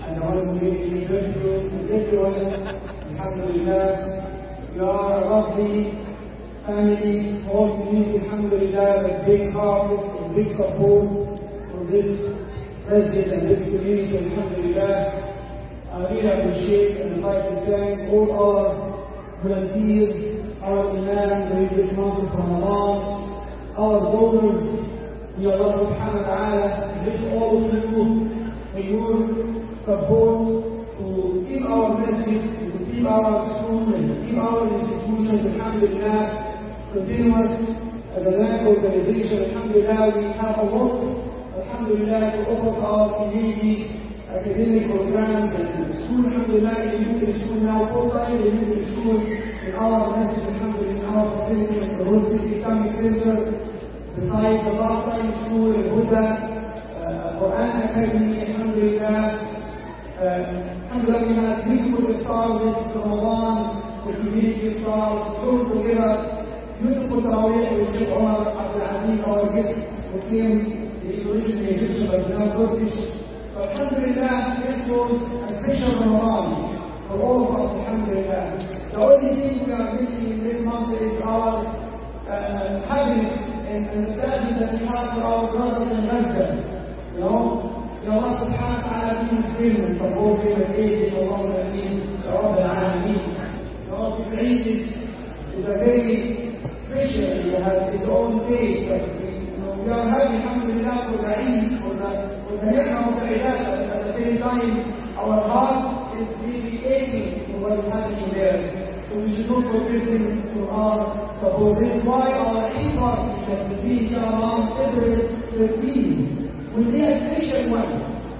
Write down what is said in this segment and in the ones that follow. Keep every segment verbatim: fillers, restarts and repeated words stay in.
and I want to be grateful to everyone. Alhamdulillah, we are a lovely family, small community, alhamdulillah, with big hearts and big support for this masjid and this community, alhamdulillah. I really appreciate and I'd like to thank all our volunteers, our imams during this month of Ramadan, our donors. May Allah subhanahu wa ta'ala bless all of you in your support to keep our masjid, to keep our school, and to keep our institutions, alhamdulillah, continuous as a land organization. Alhamdulillah, we have a lot, alhamdulillah, to offer our community academic programs and school. Alhamdulillah, we use the school now full time, we use the school in our masjid, alhamdulillah, in our facility, in the Road City Islamic Center. Besides the part-time school, Al-Huda, uh, Quran Academy, alhamdulillah. Uh, alhamdulillah, we had beautiful iftar this Ramadan, the community iftar, all together, beautiful tarawih with Sheikh Omar Abdul Aziz, our guest, who came, he is originally Egyptian, but now Turkish. So alhamdulillah, this was a special Ramadan for all of us, alhamdulillah. The only thing we are missing in this month is our uh, happiness and understanding that we have for our brothers and Gaza. You know, Ya Allah subhanahu wa ta'ala be with them and support them and aid them, Allahumma ameen, Ya Rabbil Alameen. You know, this Eid is, is a very special, it has its own taste, but we, you know, we are happy, alhamdulillah, for the Eid, for the, for the ni'mah of the ibadah, but at the same time, our heart is really aching for what is happening there. So we should not forget them to our support. This is why our Eid party that will be inshallah February thirteenth will be a special one.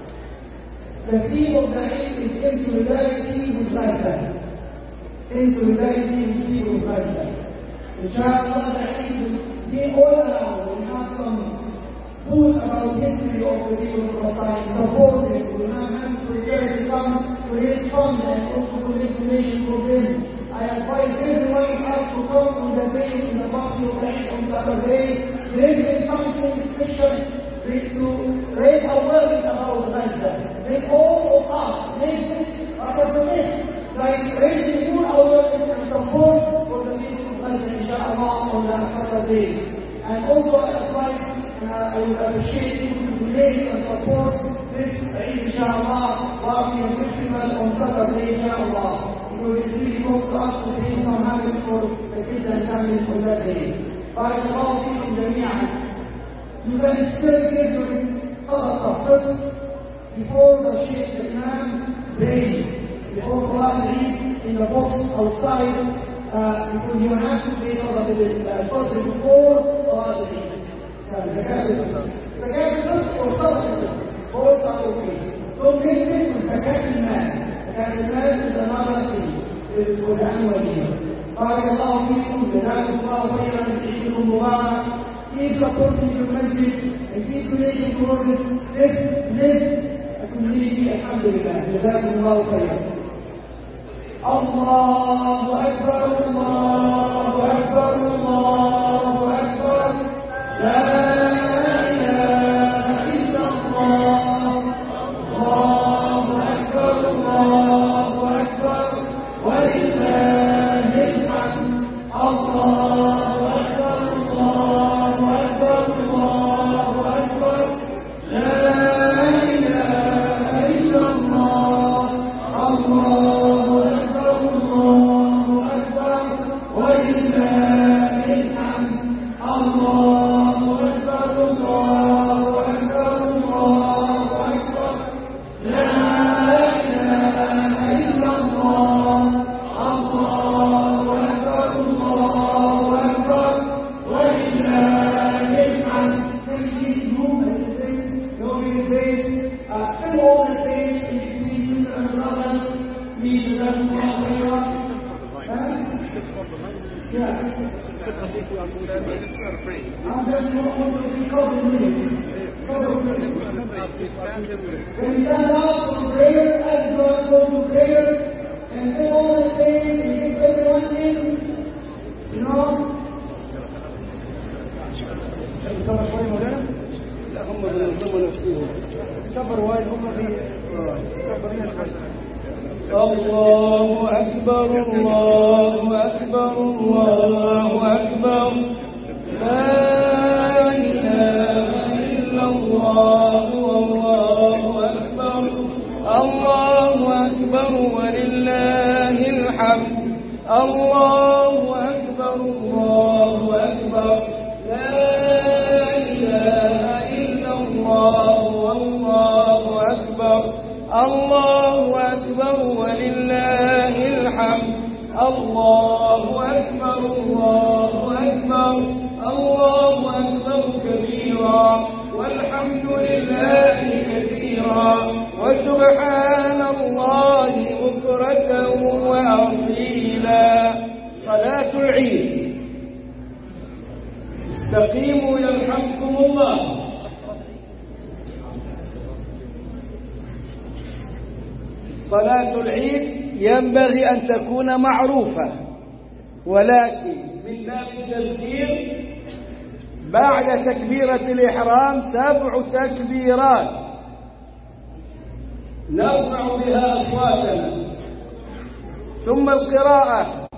The theme of the Eid is in solidarity with Gaza. In solidarity with people of Gaza. Inshallah, the Eid will be all around. We have some books about history of the people of Palestine, support them. We have hands to charity come to raise funds and also to make donations for them. I advise everyone else to come on the day in the party of the Eid on Saturday. There is something special to raise awareness about Gaza. Make all of us make this a commitment, like raising more awareness and support for the people of Gaza, inshallah, on that Saturday. And also I advise, uh, I would appreciate you to donate and support this Eid, inshallah, Wafi Festival on Saturday, inshallah. Because it's really close to us to bring some happiness for the kids and families on that day. Barakallahu feekum jami'an. You can still give your sadaqah first before the Shaykh, the Imam, pray. Before Salah Eid in the box outside, uh, because you have to pay sadaqah first before Salah Eid. Zakat first or sadaqah? Both are okay. So mix it with zakat al-mal. كان المال is another thing. It is for the annual year. بارك الله فيكم, جزاكم الله خيرا, عيدكم مبارك. Keep supporting your masjid and keep donating towards this, this, this community, alhamdulillah. جزاكم الله خيرا. الله أكبر, الله أكبر, الله أكبر. لا كبر وايد هم في كبر الله أكبر الله أكبر الله أكبر لا إله إلا الله والله أكبر الله أكبر ولله الحمد الله أكبر الله أكبر لا إله إلا الله والله أكبر الله أكبر ولله الحمد الله أكبر الله أكبر الله أكبر كبيرا والحمد لله كثيرا وسبحان الله بكرة وأصيلا. صلاة العيد. استقيموا يرحمكم الله. صلاة العيد ينبغي أن تكون معروفة، ولكن من باب التذكير بعد تكبيرة الإحرام سبع تكبيرات نرفع بها أصواتنا، ثم القراءة.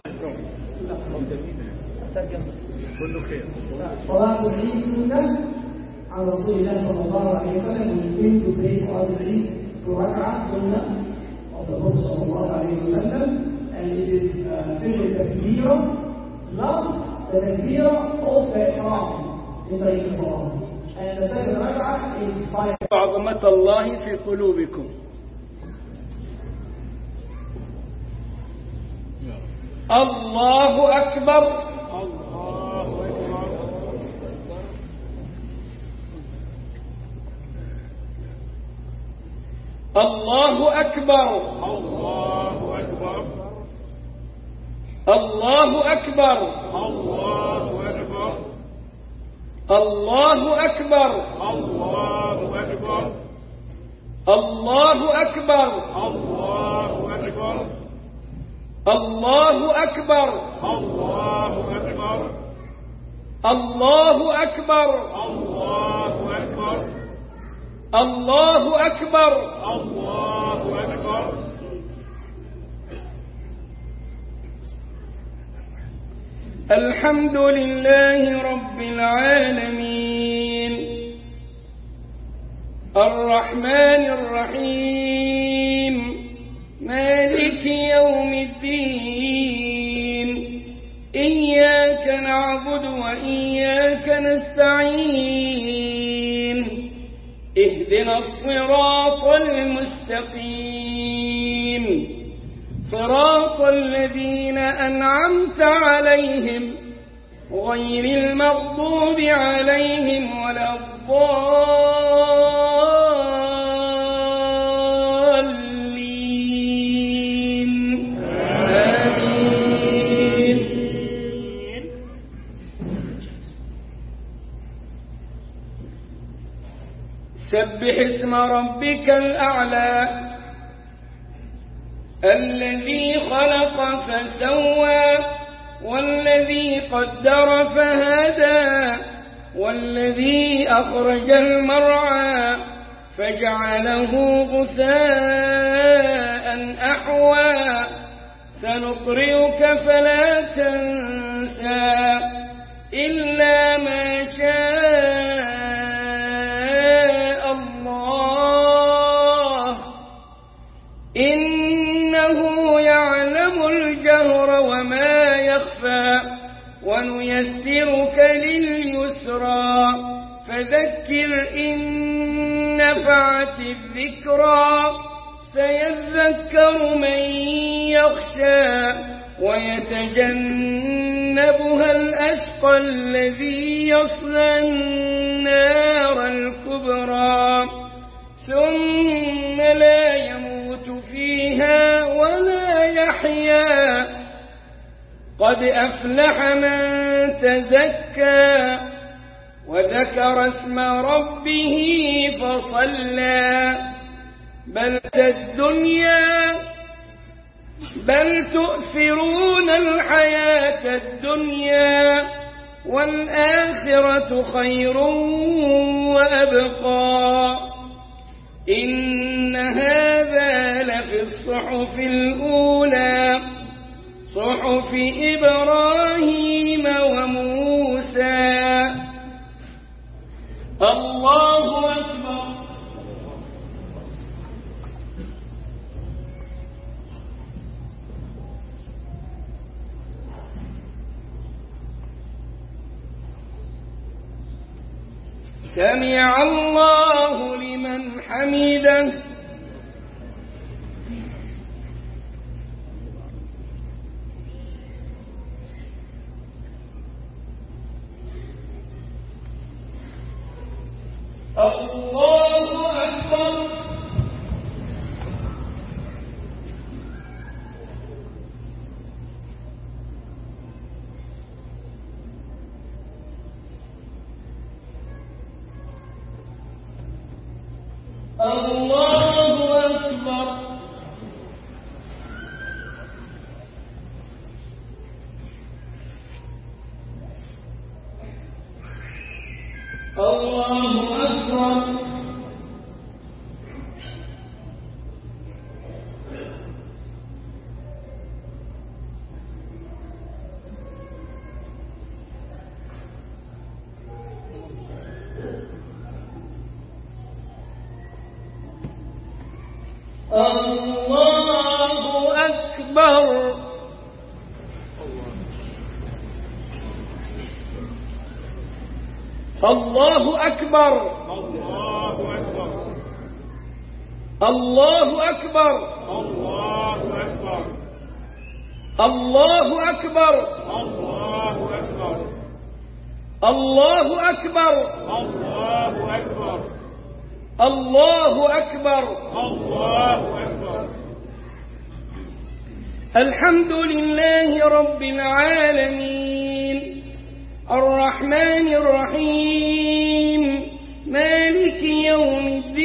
صلاة العيد سنة عن رسول الله صلى الله عليه وسلم. We begin to pray صلاة العيد to ركعة سنة of the Prophet صلى الله عليه وسلم, and it is simply takbirah plus the takbirah of the ihram in the Salah. And the second rak'ah is five. عظمة الله في قلوبكم. الله أكبر. الله أكبر. الله أكبر. الله أكبر. الله أكبر. الله أكبر. الله أكبر. الله أكبر. الله أكبر. الله أكبر. الله أكبر. الله أكبر. الله أكبر. الحمد لله رب العالمين الرحمن الرحيم مالك يوم الدين إياك نعبد وإياك نستعين اهدنا الصراط المستقيم صراط الذين أنعمت عليهم غير المغضوب عليهم ولا الضالين. آمين. سبح اسم ربك الأعلى الذي خلق فسوى والذي قدر فهدى والذي أخرج المرعى فجعله غثاء أحوى سنقرئك فلا تنسى إلا ما شاء الله إنه يعلم الجهر وما يخفى ونيسرك لليسرى فذكر إن نفعت الذكرى سيذكر من يخشى ويتجنبها الأشقى الذي يصلى النار الكبرى ثم لا يموت فيها ولا يحيا قد أفلح من تزكى وذكر اسم ربه فصلى بل الدنيا بل تؤثرون الحياة الدنيا والآخرة خير وأبقى إن هذا لفي الصحف الصحف الأولى صحف إبراهيم وموسى. الله أكبر. سمع الله لمن حمده. الله أكبر. الله أكبر. الله أكبر. الله أكبر. الله أكبر. الله أكبر. الله أكبر. الله أكبر. الله أكبر. الله أكبر. الحمد لله رب العالمين الرحمن الرحيم مالك يوم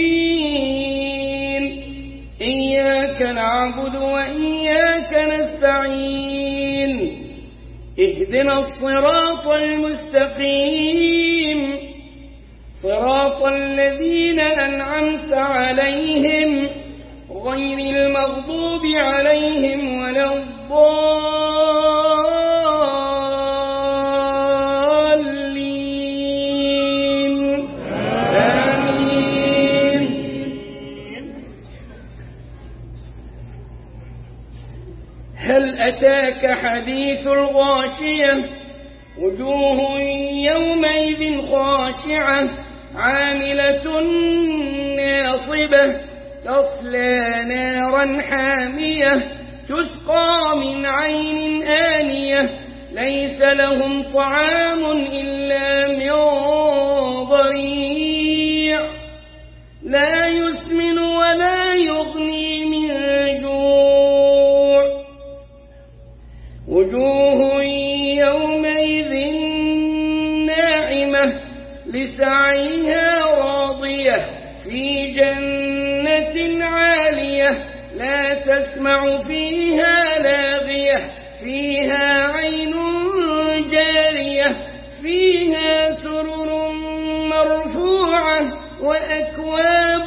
الدين إياك نعبد وإياك نستعين اهدنا الصراط المستقيم صراط الذين أنعمت عليهم غير المغضوب عليهم ولا الضالين. آمين. هل أتاك حديث الغاشية وجوه يومئذ خاشعة عاملة ناصبة تصلى نارا حامية تسقى من عين آنية ليس لهم طعام إلا من ضريع لا يسمن ولا يغني من جوع وجوه يومئذ ناعمة لسعيها راضية في جنة عالية لا تسمع فيها لاغية فيها عين جارية فيها سرر مرفوعة وأكواب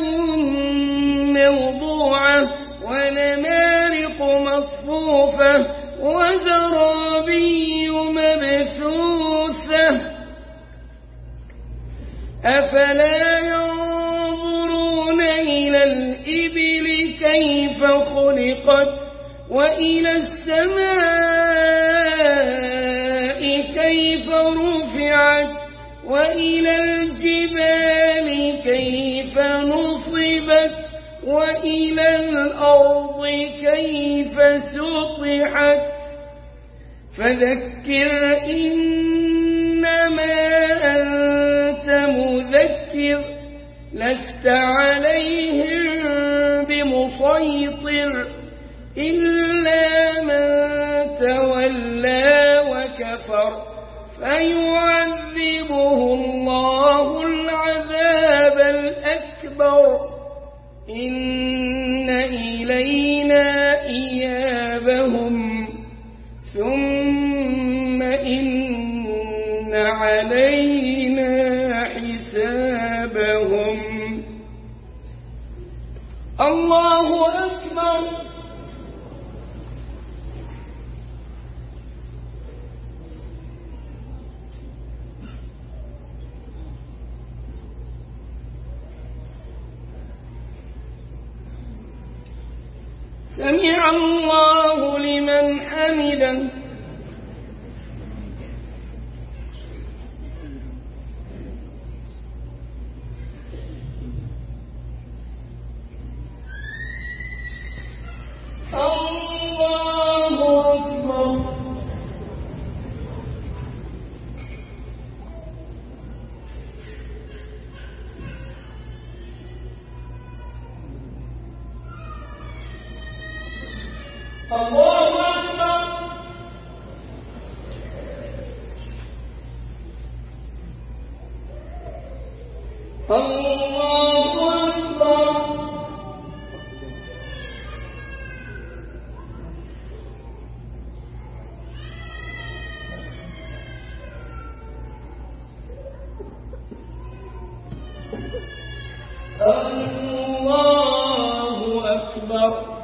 موضوعة ونمارق مصفوفة وزرابي مبثوثة أفلا ينظرون إلى الإبل كيف خلقت وإلى السماء كيف رفعت وإلى الجبال كيف نصبت وإلى الأرض كيف سطحت فذكر إنما أنت مذكر لست عليهم بمسيطر إلا من تولى وكفر فيعذبه الله العذاب الأكبر إن إلينا إيابهم ثم إن علينا حسابهم. الله أكبر. سمع الله لمن حمده. الله أكبر. الله أكبر. الله أكبر. الله أكبر.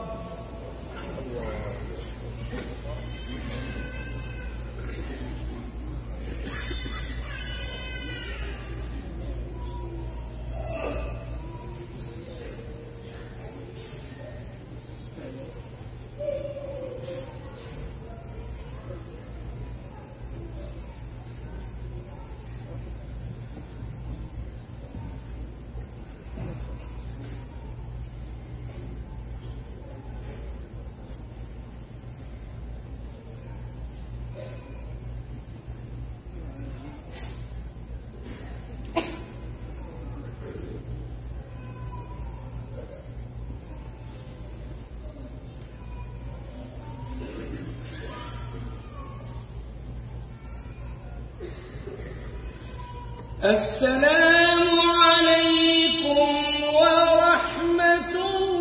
السلام عليكم ورحمة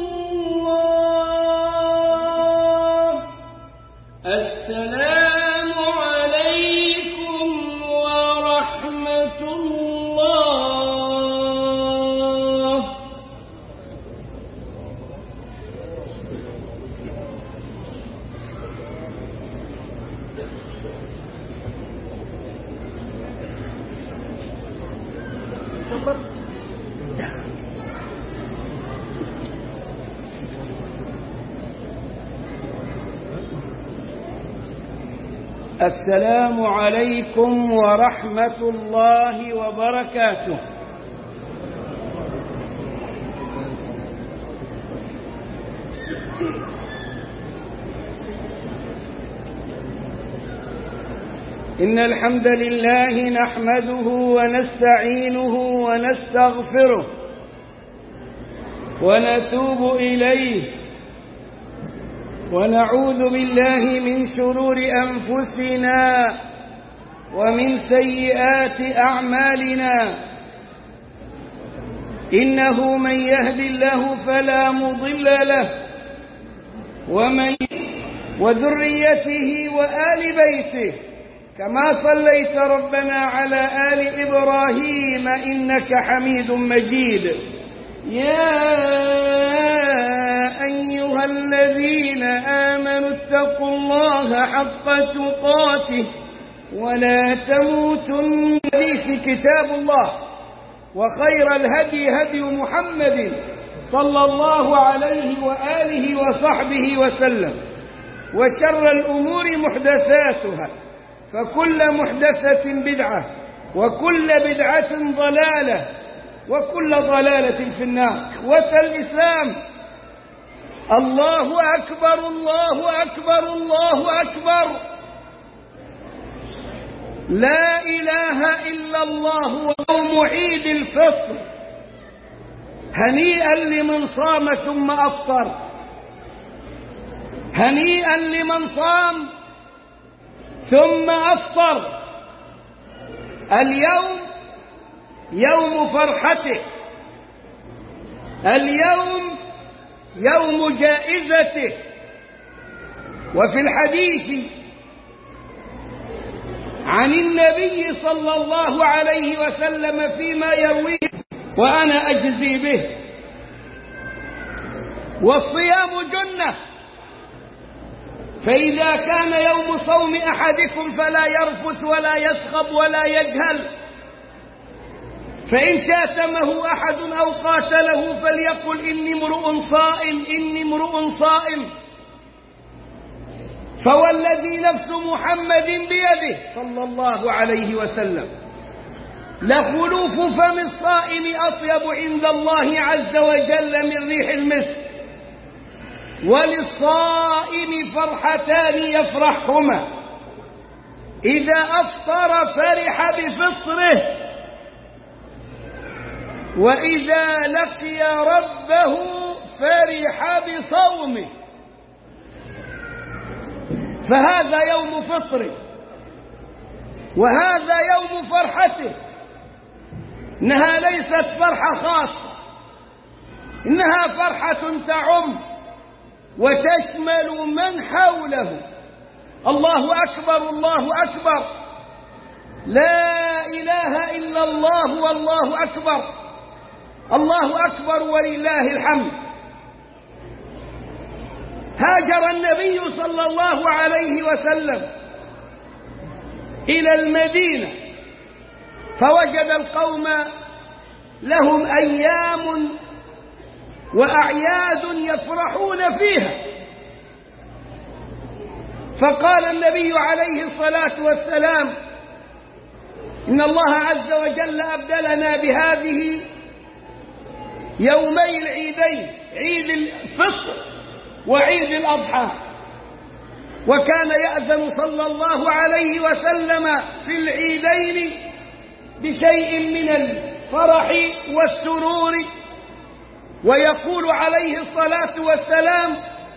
الله. السلام عليكم ورحمة الله. السلام عليكم ورحمة الله وبركاته. إن الحمد لله نحمده ونستعينه ونستغفره ونتوب إليه ونعوذ بالله من شرور أنفسنا ومن سيئات أعمالنا. إنه من يهد الله فلا مضل له ومن وذريته وآل بيته كما صليت ربنا على آل إبراهيم إنك حميد مجيد. يا أيها الذين آمنوا اتقوا الله حق تقاته ولا تموتن. في كتاب الله وخير الهدي هدي محمد صلى الله عليه وآله وصحبه وسلم وشر الأمور محدثاتها فكل محدثة بدعة وكل بدعة ضلالة وكل ضلالة في النار. إخوة الإسلام، الله أكبر الله أكبر الله أكبر. لا إله إلا الله. ويوم عيد الفطر هنيئا لمن صام ثم أفطر. هنيئا لمن صام ثم أفطر. اليوم يوم فرحته، اليوم يوم جائزته. وفي الحديث عن النبي صلى الله عليه وسلم فيما يرويه وأنا أجزي به: والصيام جنة، فإذا كان يوم صوم أحدكم فلا يرفث ولا يسخب ولا يجهل، فإن شاتمه أحد أو قاتله فليقل إني امرؤ صائم إني امرؤ صائم. فوالذي نفس محمد بيده صلى الله عليه وسلم لخلوف فم الصائم أطيب عند الله عز وجل من ريح المسك. وللصائم فرحتان يفرحهما: إذا أفطر فرح بفطره، وإذا لقي ربه فرح بصومه. فهذا يوم فطره وهذا يوم فرحته. إنها ليست فرحة خاصة، إنها فرحة تعم وتشمل من حوله. الله أكبر الله أكبر، لا إله إلا الله والله أكبر، الله أكبر ولله الحمد. هاجر النبي صلى الله عليه وسلم إلى المدينة فوجد القوم لهم أيام وأعياد يفرحون فيها، فقال النبي عليه الصلاة والسلام: إن الله عز وجل أبدلنا بهذه يومي العيدين، عيد الفطر وعيد الأضحى. وكان يأذن صلى الله عليه وسلم في العيدين بشيء من الفرح والسرور، ويقول عليه الصلاة والسلام: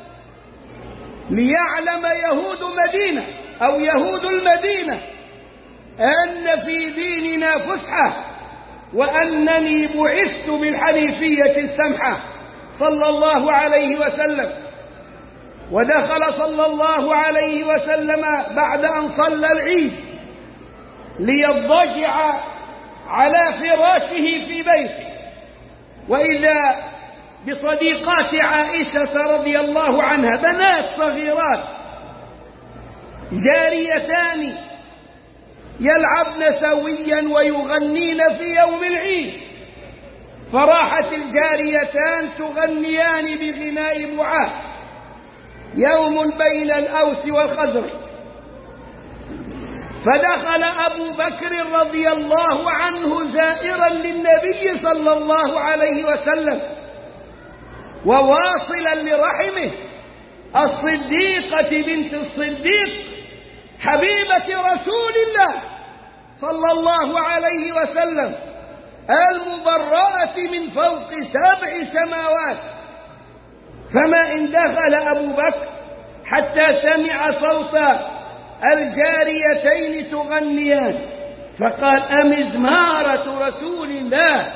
ليعلم يهود مدينة أو يهود المدينة أن في ديننا فسحة وأنني بعثت بالحنيفية السمحة صلى الله عليه وسلم. ودخل صلى الله عليه وسلم بعد أن صلى العيد ليضجع على فراشه في بيته، وإذا بصديقات عائشة رضي الله عنها بنات صغيرات جاريتان يلعبن سويا ويغنين في يوم العيد، فراحت الجاريتان تغنيان بغناء بعاث، يوم بين الأوس والخزرج. فدخل أبو بكر رضي الله عنه زائرا للنبي صلى الله عليه وسلم وواصلا لرحمه الصديقة بنت الصديق حبيبة رسول الله صلى الله عليه وسلم المبرأة من فوق سبع سماوات. فما إن دخل أبو بكر حتى سمع صوت الجاريتين تغنيان، فقال: أمزمارة رسول الله،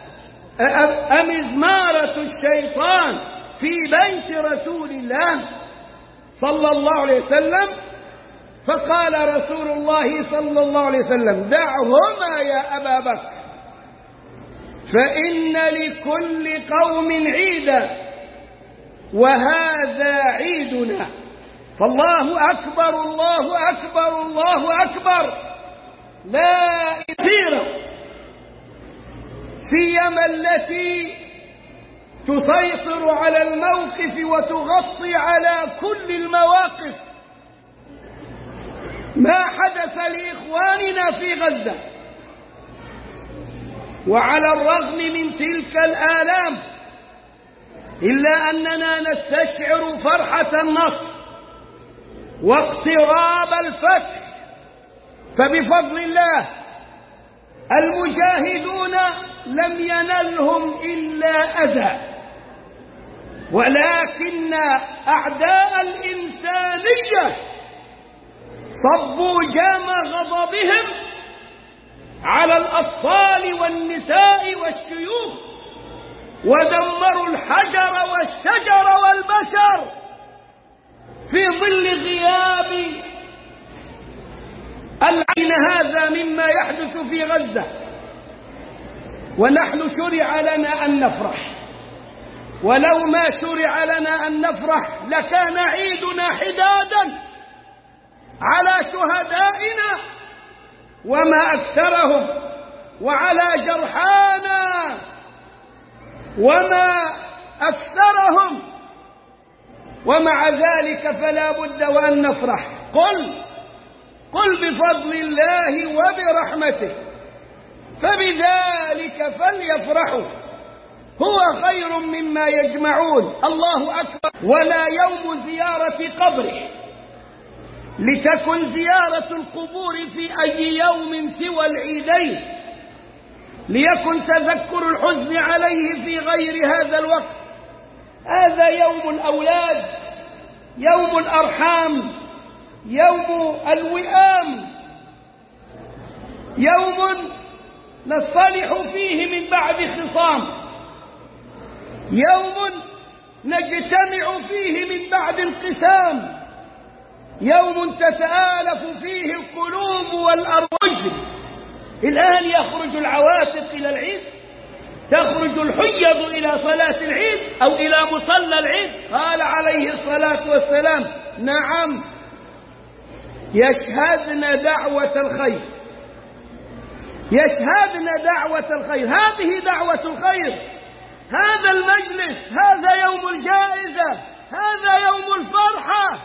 أمزمارة الشيطان في بيت رسول الله صلى الله عليه وسلم. فقال رسول الله صلى الله عليه وسلم: دعهما يا أبا بكر، فإن لكل قوم عيدا وهذا عيدنا. فالله أكبر الله أكبر الله أكبر، لا كثيرة، سيما التي تسيطر على الموقف وتغطي على كل المواقف. ما حدث لإخواننا في غزة، وعلى الرغم من تلك الآلام إلا أننا نستشعر فرحة النصر واقتراب الفتح. فبفضل الله المجاهدون لم ينلهم إلا أذى، ولكن أعداء الإنسانية صبوا جام غضبهم على الأطفال والنساء والشيوخ، ودمروا الحجر والشجر والبشر في ظل غياب العين هذا مما يحدث في غزة. ونحن شرع لنا أن نفرح، ولو ما شرع لنا أن نفرح لكان عيدنا حدادا على شهدائنا وما أكثرهم. وعلى جرحانا وما أكثرهم، ومع ذلك فلا بد وأن نفرح. قل قل بفضل الله وبرحمته فبذلك فليفرحوا هو خير مما يجمعون. الله أكبر. ولا يوم زيارة قبره، لتكن زيارة القبور في أي يوم سوى العيدين، ليكن تذكر الحزن عليه في غير هذا الوقت. هذا يوم الأولاد، يوم الأرحام، يوم الوئام، يوم نصطلح فيه من بعد خصام، يوم نجتمع فيه من بعد انقسام، يوم تتآلف فيه القلوب والأرواح. الآن يخرج العواتق إلى العيد، تخرج الحيض إلى صلاة العيد أو إلى مصلى العيد. قال عليه الصلاة والسلام: نعم، يشهدن دعوة الخير، يشهدن دعوة الخير. هذه دعوة الخير، هذا المجلس، هذا يوم الجائزة، هذا يوم الفرحة.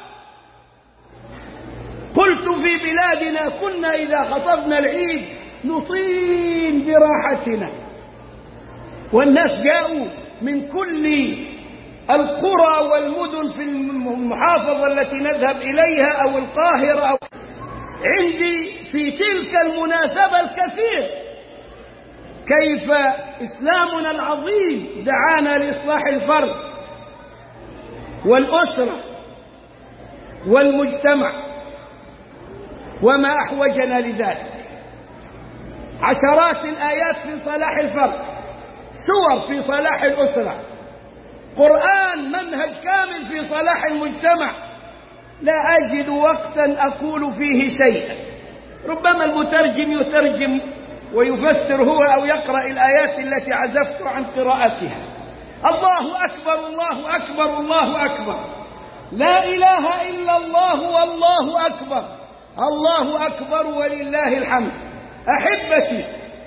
قلت في بلادنا كنا إذا خطبنا العيد نطين براحتنا، والناس جاءوا من كل القرى والمدن في المحافظة التي نذهب إليها أو القاهرة أو عندي في تلك المناسبة الكثير كيف إسلامنا العظيم دعانا لإصلاح الفرد والأسرة والمجتمع، وما أحوجنا لذلك. عشرات الآيات في صلاح الفرد، سور في صلاح الأسرة، قرآن منهج كامل في صلاح المجتمع. لا أجد وقتا أقول فيه شيئا. ربما المترجم يترجم ويفسر هو أو يقرأ الآيات التي عزفت عن قراءتها. الله أكبر، الله أكبر، الله أكبر، لا إله إلا الله والله أكبر، الله أكبر ولله الحمد. أحبتي،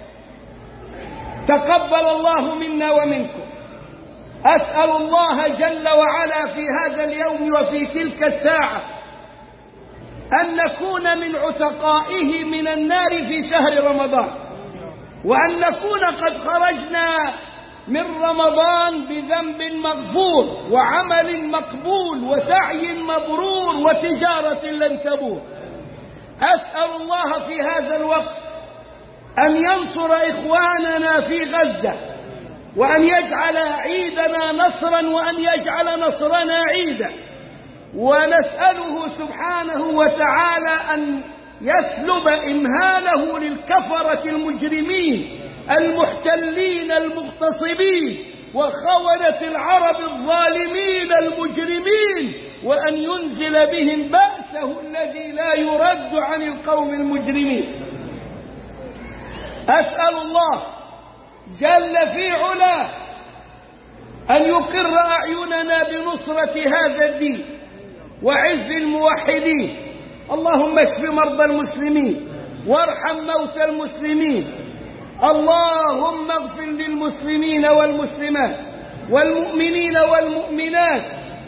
تقبل الله منا ومنكم. أسأل الله جل وعلا في هذا اليوم وفي تلك الساعة أن نكون من عتقائه من النار في شهر رمضان، وأن نكون قد خرجنا من رمضان بذنب مغفور وعمل مقبول وسعي مبرور وتجارة لن تبور. أسأل الله في هذا الوقت أن ينصر إخواننا في غزة، وأن يجعل عيدنا نصرا، وأن يجعل نصرنا عيدا. ونسأله سبحانه وتعالى أن يسلب إمهاله للكفرة المجرمين المحتلين المغتصبين وخونة العرب الظالمين المجرمين، وأن ينزل بهم بأسه الذي لا يرد عن القوم المجرمين. أسأل الله جل في علاه أن يقر أعيننا بنصرة هذا الدين وعز الموحدين. اللهم اشف مرضى المسلمين وارحم موتى المسلمين. اللهم اغفر للمسلمين والمسلمات والمؤمنين والمؤمنات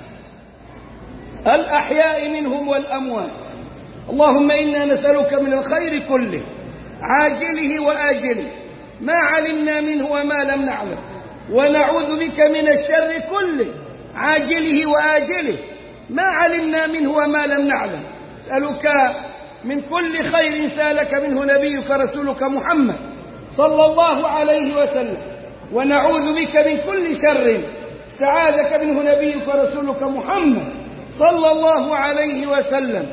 الأحياء منهم والأموات. اللهم إنا نسألك من الخير كله عاجله وآجله ما علمنا منه وما لم نعلم، ونعوذ بك من الشر كله عاجله وآجله ما علمنا منه وما لم نعلم. نسألك من كل خير سألك منه نبيك رسولك محمد صلى الله عليه وسلم، ونعوذ بك من كل شر استعاذك منه نبيك رسولك محمد صلى الله عليه وسلم.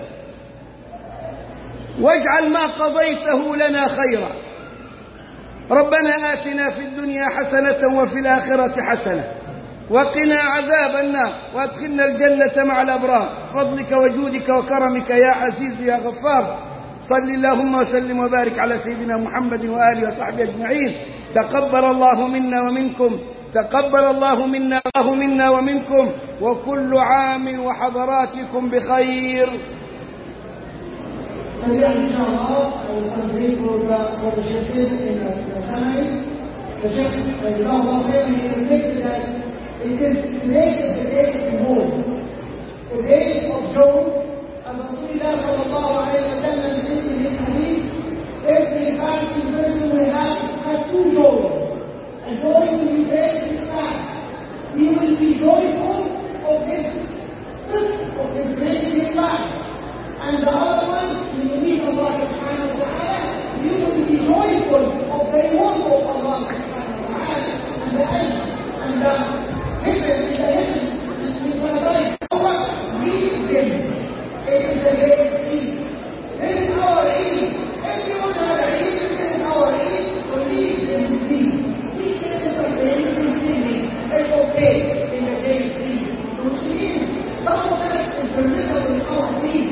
واجعل ما قضيته لنا خيرا. ربنا آتنا في الدنيا حسنة وفي الآخرة حسنة وقنا عذاب النار وادخلنا الجنة مع الأبرار فضلك وجودك وكرمك يا عزيز يا غفار. صل اللهم وسلم وبارك على سيدنا محمد وآله وصحبه أجمعين. تقبل الله منا ومنكم، تقبل الله منا الله منا ومنكم، وكل عام وحضراتكم بخير. سريعا إن شاء الله التنظيم for the Sheikh in the summary. The Sheikh, جزاه الله خيرا, he indicated that it is today is the day of June. The day of June, as Rasulullah sallallahu alayhi wa sallam said in his hadith, every fasting person will have, have two joys. A joy to be breaks his fast. He will be joyful of his of his breaking his fast. And the other one, in the need of Allah subhanahu wa ta'ala, you will be joyful of the reward of Allah subhanahu wa ta'ala, and the end, and the heaven, and the heaven, and the paradise. Allah needs him. It is a great Eid. This is our Eid. Everyone has a Eid. This is our Eid. So leave them be. Leave them something in thinking. It's okay in the day of Eid. Which means some of us is permissible in our Eid.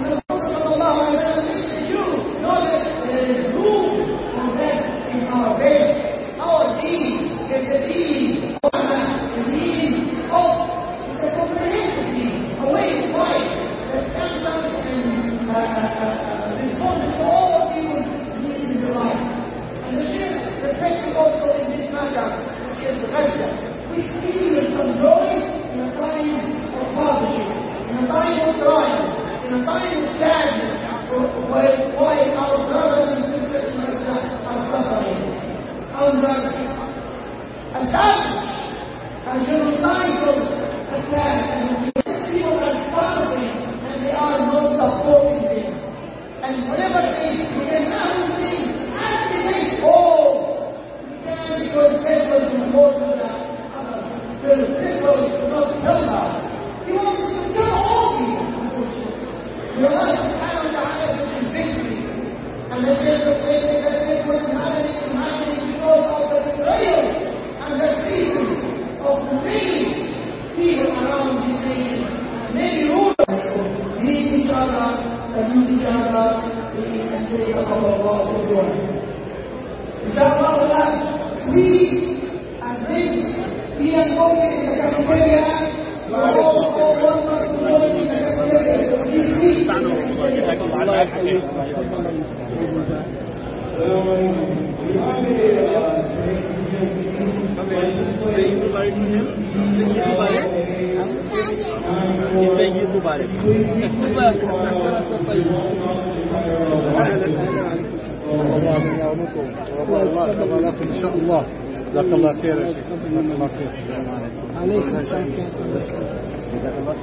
إن شاء الله. جزاك الله خير يا شيخ. جزاك الله خير. عليكم السلام. جزاك الله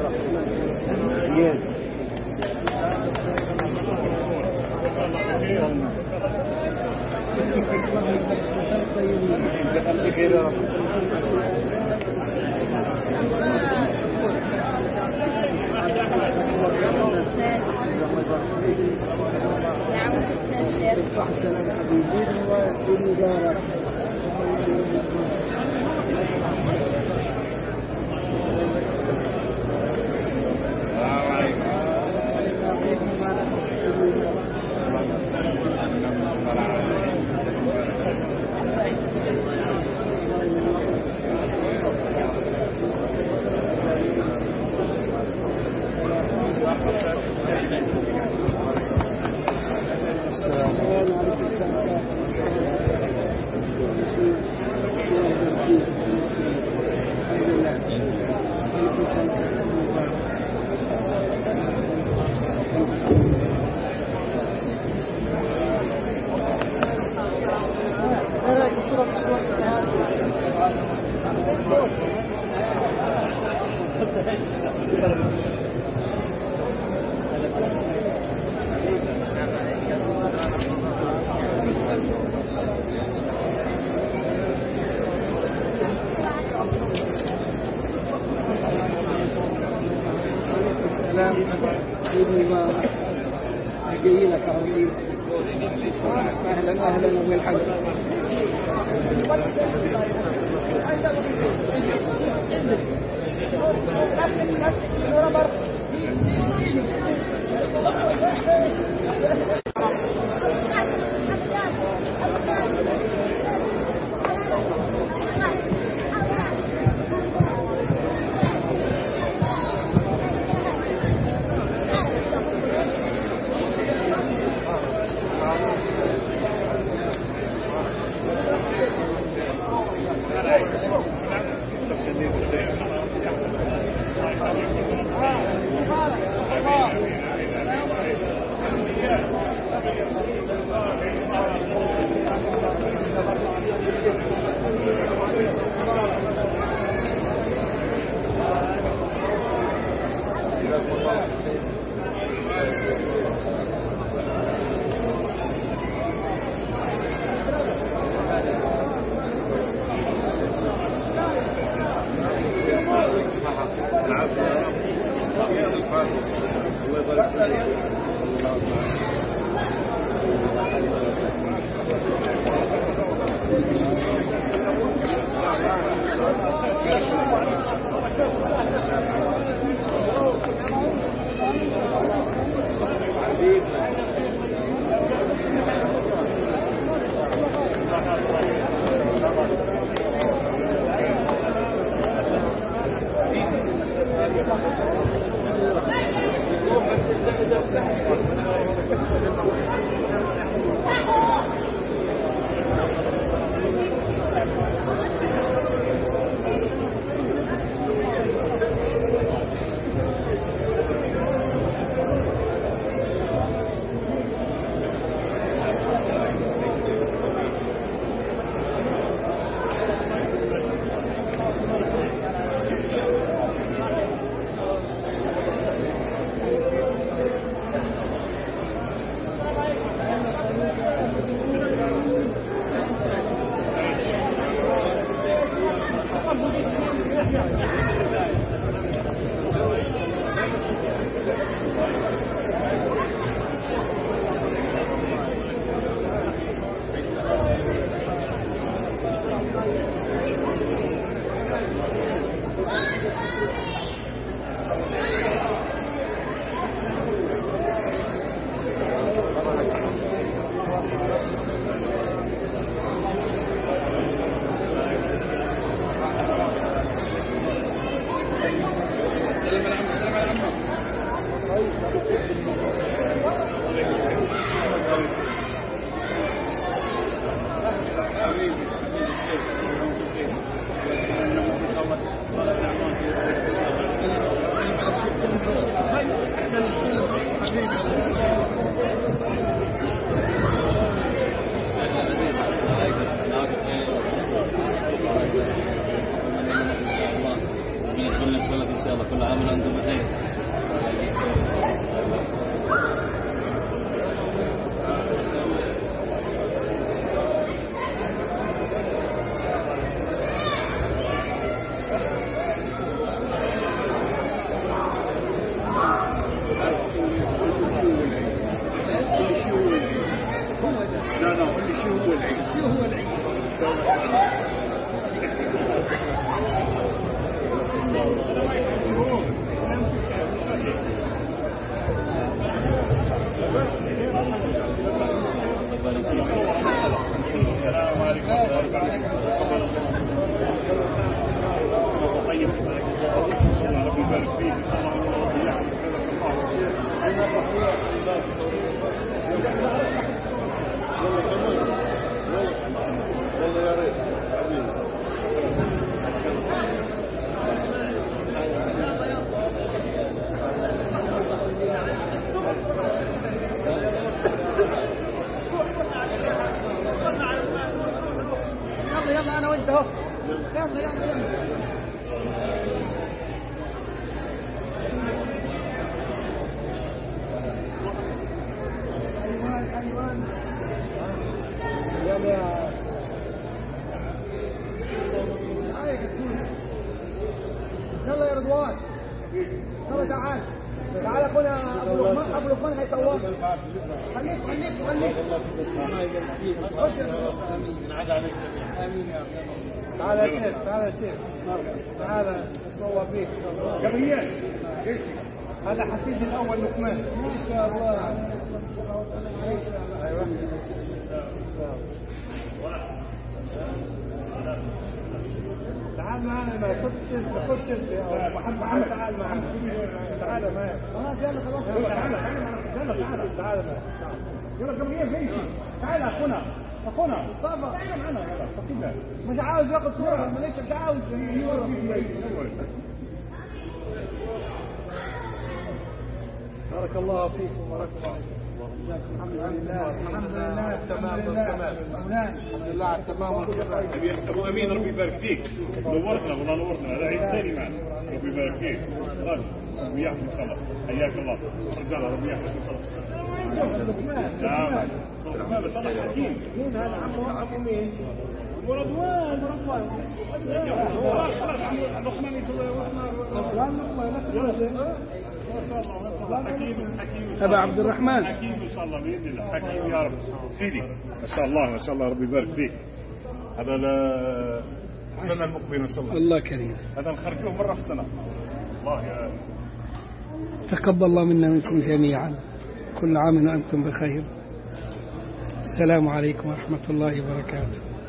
خير. أهلا أهلا أبو الحمد. إن شاء الله كل عام وأنتم بخير. لا لا كل شيء هو العيد. شو هو العيد؟ السلام عليكم ورحمة الله طيب الله ربي يبارك فيك والله يا ريت يلا يلا انا وانت اهو يلا يلا يلا ايوان ايوان يلا يلا يا رضوان يلا تعال تعال اخونا ابو لقمان ابو لقمان هيصورك خليك خليك خليك امين يا رب تعال يا شيخ تعال يا شيخ تعال نصور بيك جميل هذا حفيد الاول لقمان ما شاء الله ايوه تعال معنا ما خدش خدش محمد محمد تعال معنا تعال معنا خلاص يلا خلاص تعال يلا تعال تعال يلا جميل ماشي تعال اخونا اخونا مصطفى تعال معنا يلا فكنا مش عاوز ياخد صوره ماليش مش عاوز بارك الله فيكم وبارك الله الحمد لله الحمد لله تمام تمام الحمد لله على التمام ابو امين ربي يبارك فيك نورتنا والله نورتنا هذا عيد ثاني معنا ربي يبارك فيك. راجل ربي يحفظك ان شاء الله. حياك الله. رجال ربي يحفظك ان شاء الله. نعم. لقمان ان شاء الله حكيم. مين هذا عمو عمو مين؟ ورضوان ورضوان. لقمان لقمان حكيم حكيم. أبا عبد الرحمن. حكيم ان شاء الله باذن الله. حكيم يا رب. سيدي ما شاء الله ما شاء الله ربي يبارك فيك. هذا السنة المقبلة إن شاء الله. الله كريم. هذا نخرجوه مرة في السنة. الله يا تقبل الله منا منكم جميعا. كل عام وأنتم بخير. السلام عليكم ورحمة الله وبركاته.